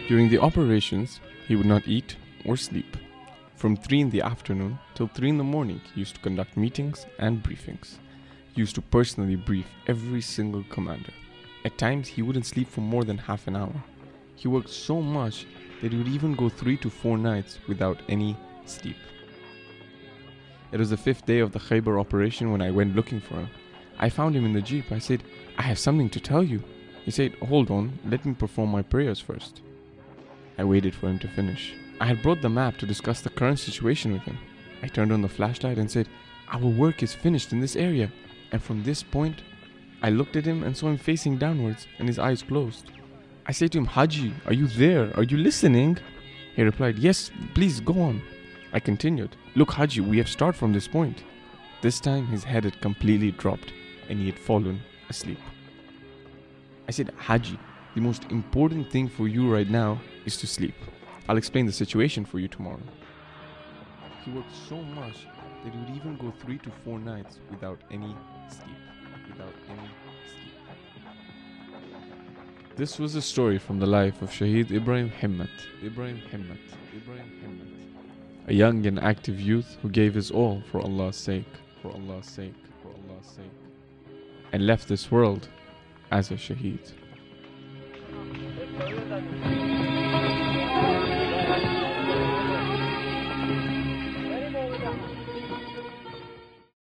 During the operations, he would not eat or sleep. From 3 in the afternoon till 3 in the morning, he used to conduct meetings and briefings. He used to personally brief every single commander. At times, he wouldn't sleep for more than half an hour. He worked so much that he would even go 3 to 4 nights without any sleep. It was the 5th day of the Khaybar operation when I went looking for him. I found him in the jeep. I said, "I have something to tell you." He said, "Hold on, let me perform my prayers first." I waited for him to finish. I had brought the map to discuss the current situation with him. I turned on the flashlight and said, "Our work is finished in this area." And from this point, I looked at him and saw him facing downwards and his eyes closed. I said to him, "Haji, are you there? Are you listening?" He replied, "Yes, please go on." I continued, "Look, Haji, we have started from this point." This time his head had completely dropped and he had fallen asleep. I said, "Haji, the most important thing for you right now is to sleep. I'll explain the situation for you tomorrow." He worked so much that he would even go 3 to 4 nights without any sleep. This was a story from the life of Shaheed Ibrahim Himmat. A young and active youth who gave his all for Allah's sake, and left this world as a Shaheed.